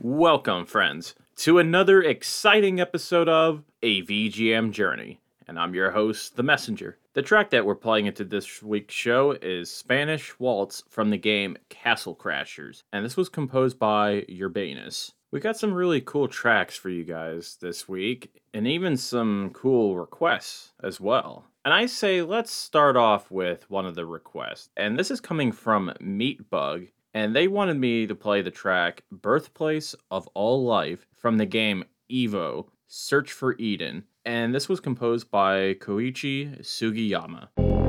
Welcome, friends, to another exciting episode of A VGM Journey. And I'm your host, The Messenger. The track that we're playing into this week's show is Spanish Waltz from the game Castle Crashers. And this was composed by Urbanus. We got some really cool tracks for you guys this week, and even some cool requests as well. And I say let's start off with one of the requests. And this is coming from Meatbug. And they wanted me to play the track Birthplace of All Life from the game Evo, Search for Eden. And this was composed by Koichi Sugiyama.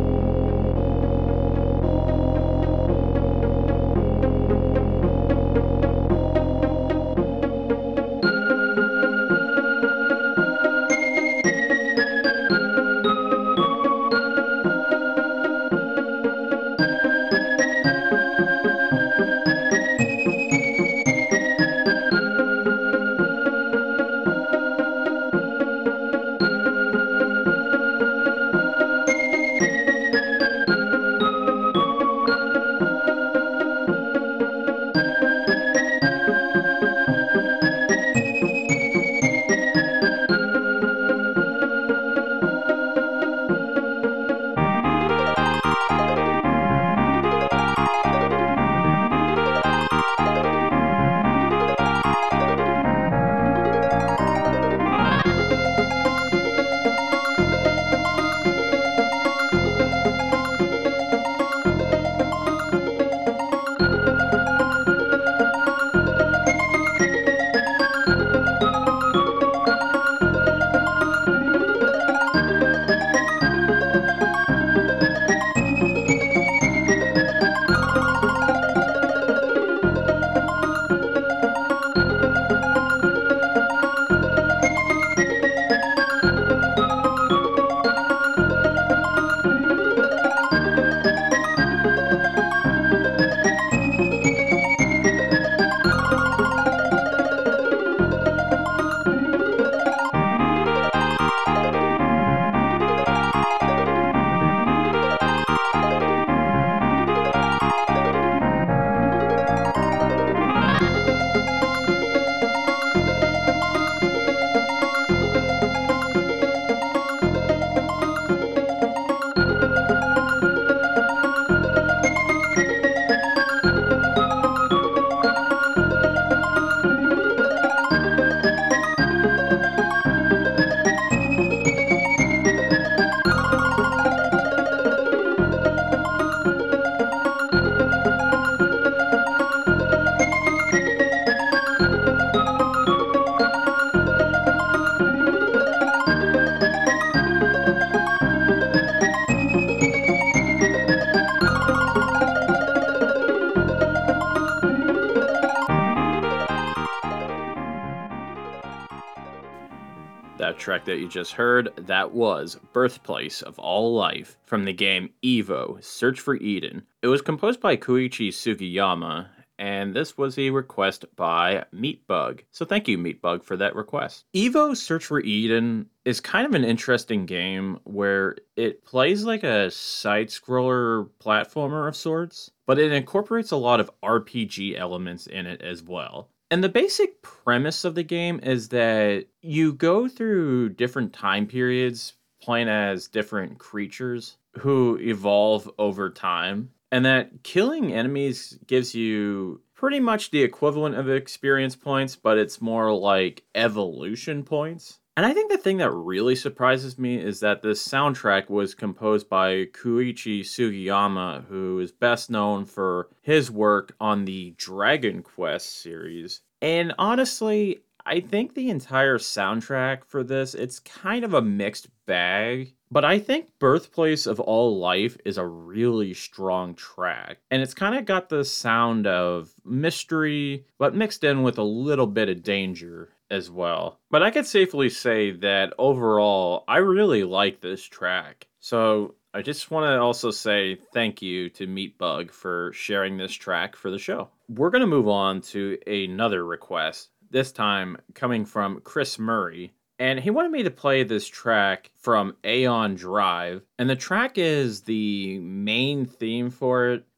That track that you just heard, that was Birthplace of All Life from the game Evo, Search for Eden. It was composed by Koichi Sugiyama, and this was a request by Meatbug. So thank you, Meatbug, for that request. Evo, Search for Eden is kind of an interesting game where it plays like a side-scroller platformer of sorts, but it incorporates a lot of RPG elements in it as well. And the basic premise of the game is that you go through different time periods playing as different creatures who evolve over time, and that killing enemies gives you pretty much the equivalent of experience points, but it's more like evolution points. And I think the thing that really surprises me is that this soundtrack was composed by Koichi Sugiyama, who is best known for his work on the Dragon Quest series. And honestly, I think the entire soundtrack for this, it's kind of a mixed bag. But I think Birthplace of All Life is a really strong track. And it's kind of got the sound of mystery, but mixed in with a little bit of danger as well. But I could safely say that overall, I really like this track. So I just want to also say thank you to Meatbug for sharing this track for the show. We're going to move on to another request, this time coming from Chris Murray. And he wanted me to play this track from Aeon Drive. And the track is the main theme for it.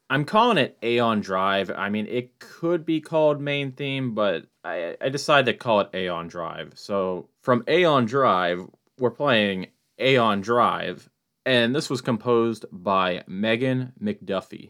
I'm calling it Aeon Drive. I mean, it could be called main theme, but I decided to call it Aeon Drive. So from Aeon Drive, we're playing Aeon Drive, and this was composed by Megan McDuffie.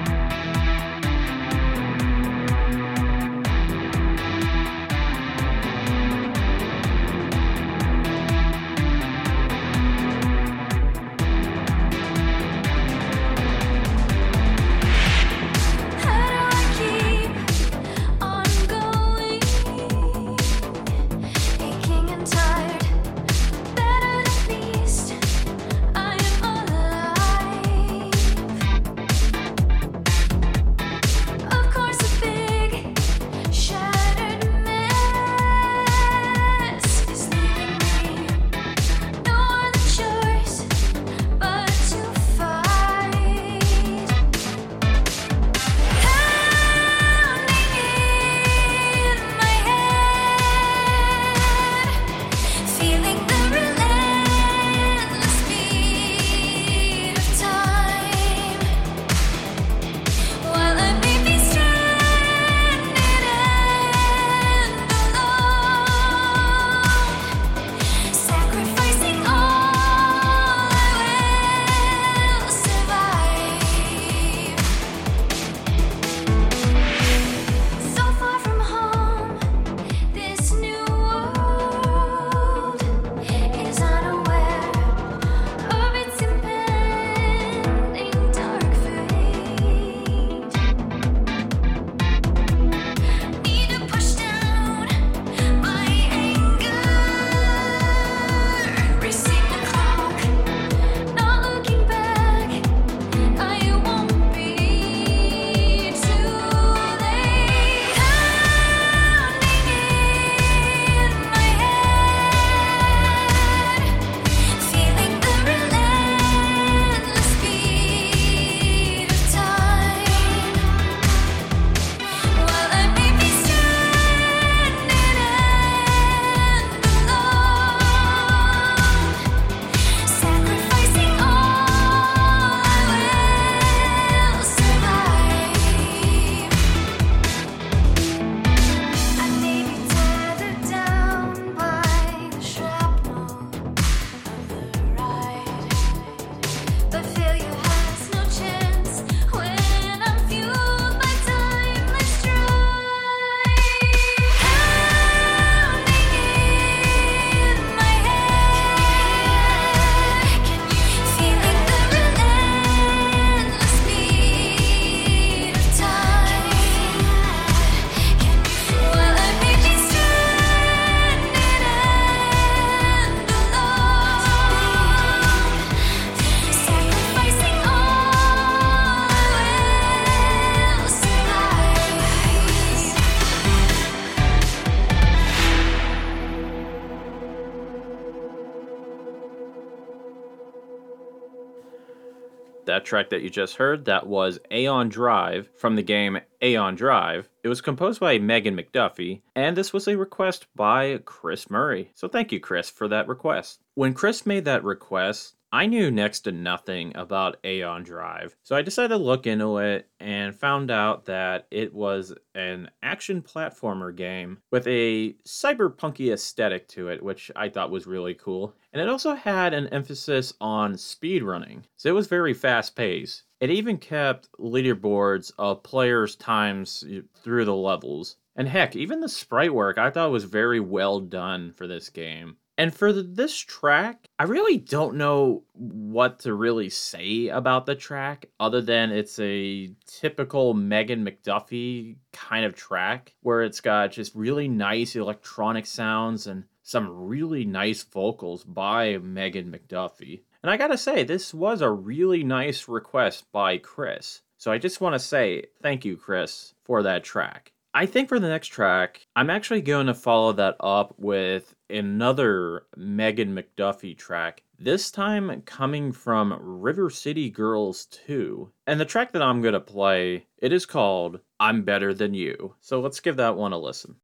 That track that you just heard, that was Aeon Drive from the game Aeon Drive. It was composed by Megan McDuffie, and this was a request by Chris Murray. So thank you, Chris, for that request. When Chris made that request, I knew next to nothing about Aeon Drive, so I decided to look into it and found out that it was an action platformer game with a cyberpunky aesthetic to it, which I thought was really cool. And it also had an emphasis on speedrunning, so it was very fast-paced. It even kept leaderboards of players' times through the levels. And heck, even the sprite work I thought was very well done for this game. And for this track, I really don't know what to really say about the track, other than it's a typical Megan McDuffie kind of track, where it's got just really nice electronic sounds and some really nice vocals by Megan McDuffie. And I gotta say, this was a really nice request by Chris. So I just want to say thank you, Chris, for that track. I think for the next track, I'm actually going to follow that up with another Megan McDuffie track, this time coming from River City Girls 2. And the track that I'm going to play, it is called I'm Better Than You. So let's give that one a listen.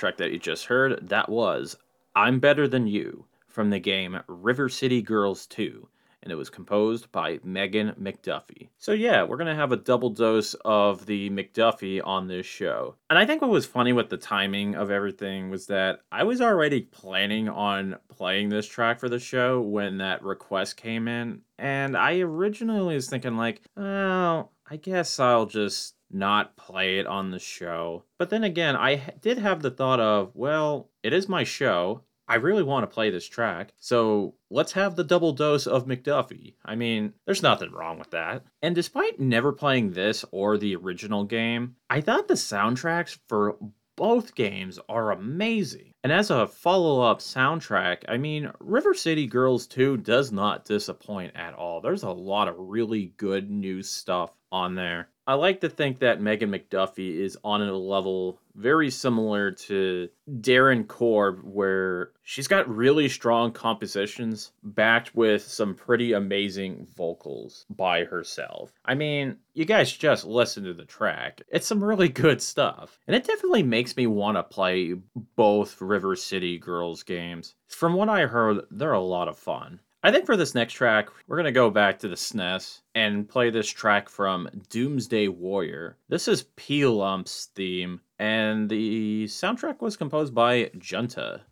track that you just heard, that was I'm Better Than You from the game River City Girls 2, and it was composed by Megan McDuffie. So, yeah, we're going to have a double dose of the McDuffie on this show. And I think what was funny with the timing of everything was that I was already planning on playing this track for the show when that request came in. And I originally was thinking, like, oh, I guess I'll just not play it on the show. But then again, did have the thought of, well, it is my show. I really want to play this track, so let's have the double dose of McDuffie. I mean, there's nothing wrong with that. And despite never playing this or the original game, I thought the soundtracks for both games are amazing. And as a follow-up soundtrack, I mean, River City Girls 2 does not disappoint at all. There's a lot of really good new stuff on there. I like to think that Megan McDuffie is on a level very similar to Darren Korb, where she's got really strong compositions backed with some pretty amazing vocals by herself. I mean, you guys just listen to the track. It's some really good stuff. And it definitely makes me want to play both River City Girls games. From what I heard, they're a lot of fun. I think for this next track, we're going to go back to the SNES and play this track from Doomsday Warrior. This is P-Lump's theme, and the soundtrack was composed by Junta.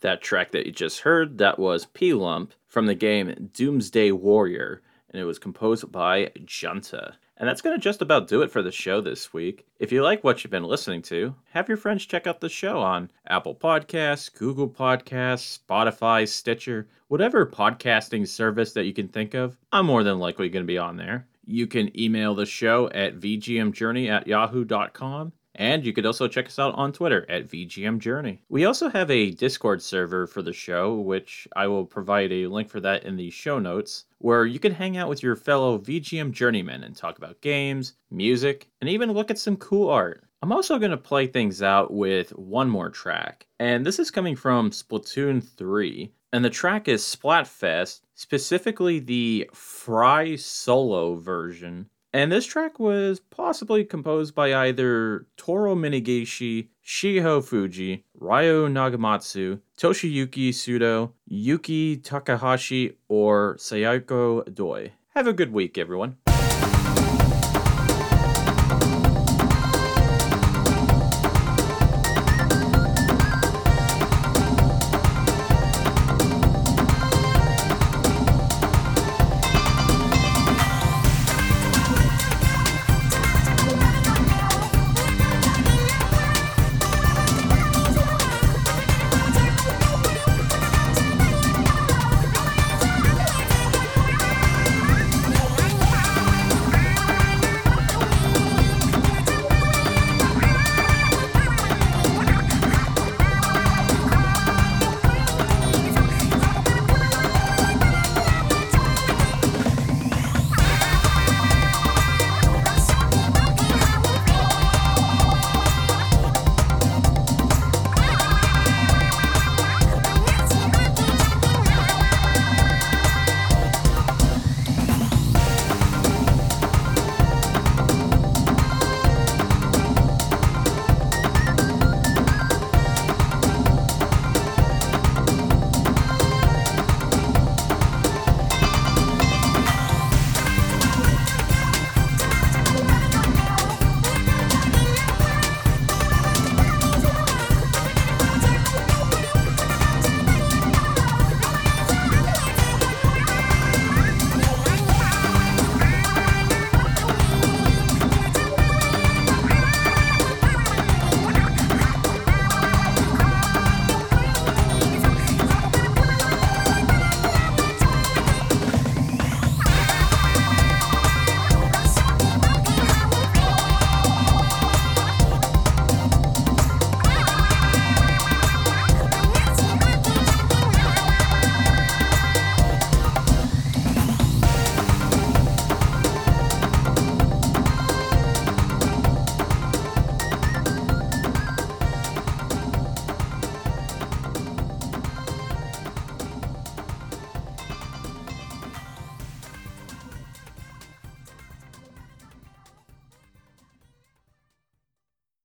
That track that you just heard, that was P-Lump from the game Doomsday Warrior, and it was composed by Junta. And that's going to just about do it for the show this week. If you like what you've been listening to, have your friends check out the show on Apple Podcasts, Google Podcasts, Spotify, Stitcher, whatever podcasting service that you can think of. I'm more than likely going to be on there. You can email the show at vgmjourney@yahoo.com. And you could also check us out on Twitter at VGMJourney. We also have a Discord server for the show, which I will provide a link for that in the show notes, where you can hang out with your fellow VGM journeymen and talk about games, music, and even look at some cool art. I'm also going to play things out with one more track, and this is coming from Splatoon 3, and the track is Splatfest, specifically the Fry solo version. And this track was possibly composed by either Toru Minegishi, Shiho Fuji, Ryo Nagamatsu, Toshiyuki Sudo, Yuki Takahashi, or Sayako Doi. Have a good week, everyone.